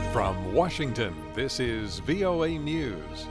From Washington, this is VOA News.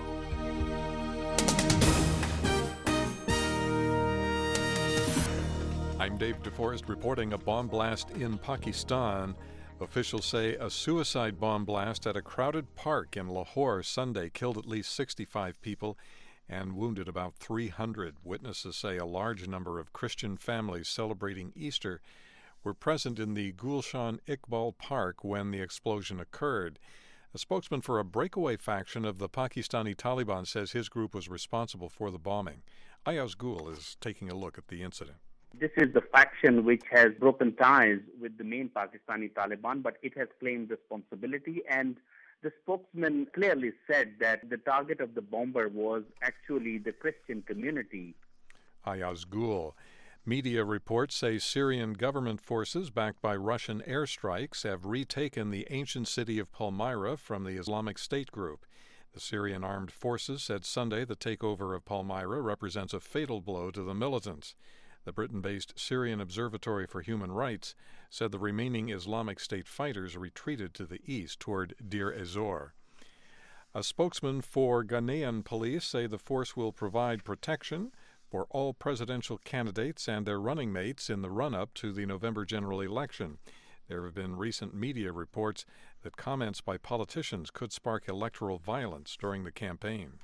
I'm Dave DeForest reporting a bomb blast in Pakistan. Officials say a suicide bomb blast at a crowded park in Lahore Sunday killed at least 65 people and wounded about 300. Witnesses say a large number of Christian families celebrating Easter were present in the Gulshan Iqbal Park when the explosion occurred. A spokesman for a breakaway faction of the Pakistani Taliban says his group was responsible for the bombing. Ayaz Gul is taking a look at the incident. This is the faction which has broken ties with the main Pakistani Taliban, but it has claimed responsibility, and the spokesman clearly said that the target of the bomber was actually the Christian community. Ayaz Gul. Media reports say Syrian government forces backed by Russian airstrikes have retaken the ancient city of Palmyra from the Islamic State group. The Syrian armed forces said Sunday the takeover of Palmyra represents a fatal blow to the militants. The Britain-based Syrian Observatory for Human Rights said the remaining Islamic State fighters retreated to the east toward Deir ez-Zor. A spokesman for Ghanaian police say the force will provide protection for all presidential candidates and their running mates in the run-up to the November general election. There have been recent media reports that comments by politicians could spark electoral violence during the campaign.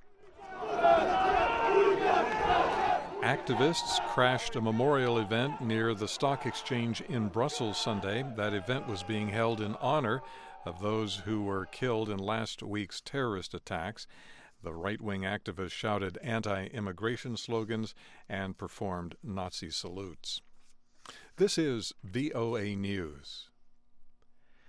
Activists crashed a memorial event near the stock exchange in Brussels Sunday. That event was being held in honor of those who were killed in last week's terrorist attacks. The right-wing activists shouted anti-immigration slogans and performed Nazi salutes. This is VOA News.